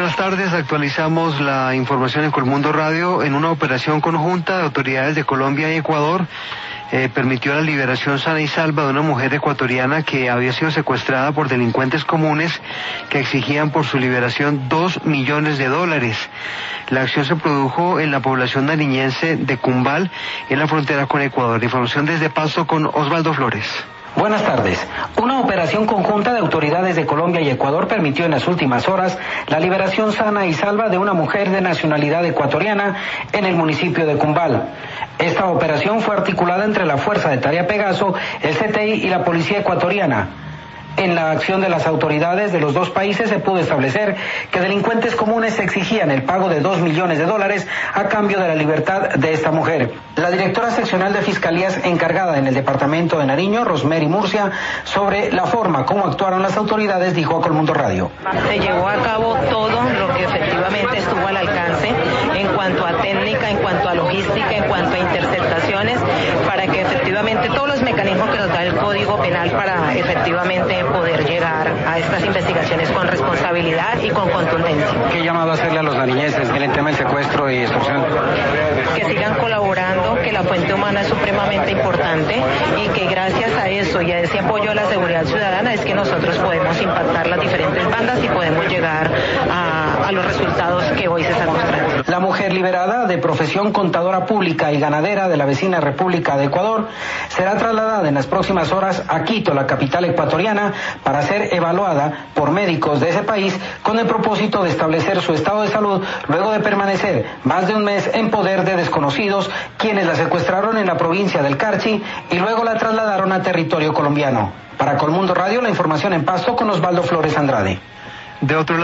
buenas tardes. Actualizamos la información en Colmundo Radio. En una operación conjunta de autoridades de Colombia y Ecuador, permitió la liberación sana y salva de una mujer ecuatoriana que había sido secuestrada por delincuentes comunes que exigían por su liberación $2 millones. La acción se produjo en la población nariñense de Cumbal, en la frontera con Ecuador. Información desde Pasto con Osvaldo Flores. Buenas tardes. Una operación conjunta de autoridades de Colombia y Ecuador permitió en las últimas horas la liberación sana y salva de una mujer de nacionalidad ecuatoriana en el municipio de Cumbal. Esta operación fue articulada entre la Fuerza de Tarea Pegaso, el CTI y la Policía Ecuatoriana. En la acción de las autoridades de los dos países se pudo establecer que delincuentes comunes exigían el pago de $2 millones a cambio de la libertad de esta mujer. La directora seccional de Fiscalías encargada en el departamento de Nariño, Rosemary Murcia, sobre la forma como actuaron las autoridades, dijo a Colmundo Radio. Se llevó a cabo todo lo que efectivamente estuvo al alcance en cuanto a técnica, en cuanto a logística, en cuanto a interceptaciones, para que efectivamente todos los mecanismos que nos da el Código Penal para efectivamente poder llegar a estas investigaciones con responsabilidad y con contundencia. ¿Qué llamado hacerle a los nariñenses en el tema del secuestro y extorsión? Que sigan colaborando, que la fuente humana es supremamente importante y que gracias a eso y a ese apoyo a la seguridad ciudadana es que nosotros podemos impactar las diferentes bandas y podemos llegar a los resultados que hoy se están mostrando. La mujer liberada, de profesión contadora pública y ganadera de la vecina República de Ecuador, será trasladada en las próximas horas a Quito, la capital ecuatoriana, para ser evaluada por médicos de ese país con el propósito de establecer su estado de salud luego de permanecer más de un mes en poder de desconocidos, quienes la secuestraron en la provincia del Carchi y luego la trasladaron a territorio colombiano. Para Colmundo Radio, la información en Pasto con Osvaldo Flores Andrade. De otro lado,